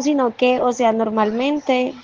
sino que, o sea, normalmente,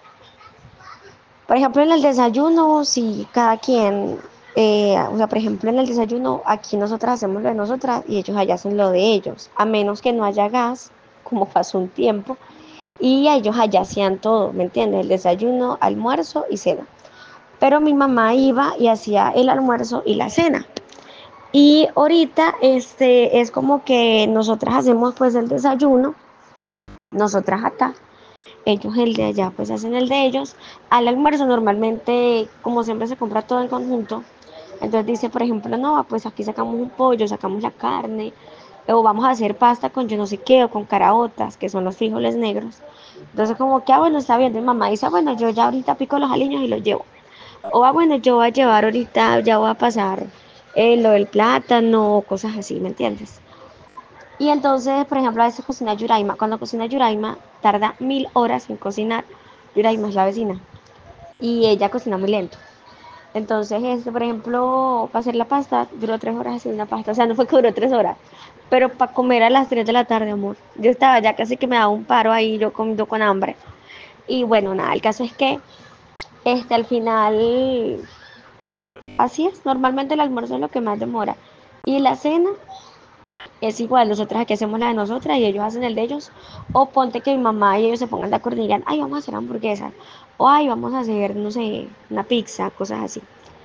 por ejemplo, en el desayuno, si cada quien, o sea, por ejemplo, en el desayuno, aquí nosotras hacemos lo de nosotras y ellos allá hacen lo de ellos, a menos que no haya gas, como pasó un tiempo, y ellos allá hacían todo, ¿me entiendes? El desayuno, almuerzo y cena. Pero mi mamá iba y hacía el almuerzo y la cena. Y ahorita es como que nosotras hacemos pues el desayuno, nosotras acá, ellos el de allá pues hacen el de ellos. Al almuerzo normalmente, como siempre se compra todo en conjunto, entonces dice, por ejemplo, no, pues aquí sacamos un pollo, sacamos la carne, o vamos a hacer pasta con yo no sé qué, o con caraotas, que son los frijoles negros. Entonces como que, bueno, está bien, mi mamá dice, bueno, yo ya ahorita pico los aliños y los llevo. O, bueno, yo voy a llevar ahorita, ya voy a pasar lo del plátano, o cosas así, ¿me entiendes? Y entonces, por ejemplo, a veces cocina Yuraima. Cuando cocina Yuraima, tarda 1000 horas en cocinar. Yuraima es la vecina. Y ella cocina muy lento. Entonces, por ejemplo, para hacer la pasta, duró 3 horas haciendo una pasta. O sea, no fue que duró 3 horas. Pero para comer a las 3 de la tarde, amor. Yo estaba ya casi que me daba un paro ahí, yo comiendo con hambre. Y bueno, nada, el caso es que al final, así es. Normalmente el almuerzo es lo que más demora. Y la cena es igual, nosotras aquí hacemos la de nosotras y ellos hacen el de ellos. O ponte que mi mamá y ellos se pongan de acuerdo y digan, ay, vamos a hacer hamburguesas. O ay, vamos a hacer, no sé, una pizza, cosas así.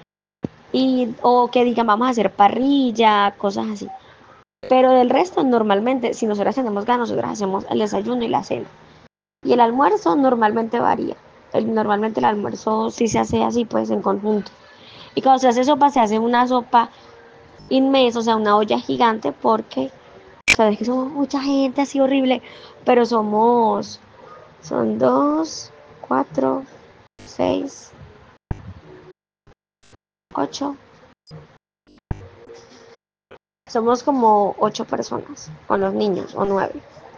O que digan, vamos a hacer parrilla, cosas así. Pero del resto, normalmente, si nosotras tenemos ganas, nosotras hacemos el desayuno y la cena. Y el almuerzo normalmente varía. Normalmente el almuerzo sí se hace así, pues en conjunto. Y cuando se hace sopa, se hace una sopa inmensa, o sea, una olla gigante, porque sabes que somos mucha gente así horrible, pero son dos, cuatro, seis, ocho, somos como 8 personas con los niños o 9.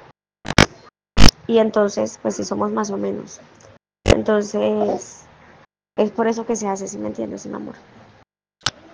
Y entonces, pues sí somos más o menos. Entonces, es por eso que se hace, si me entiendes, mi amor.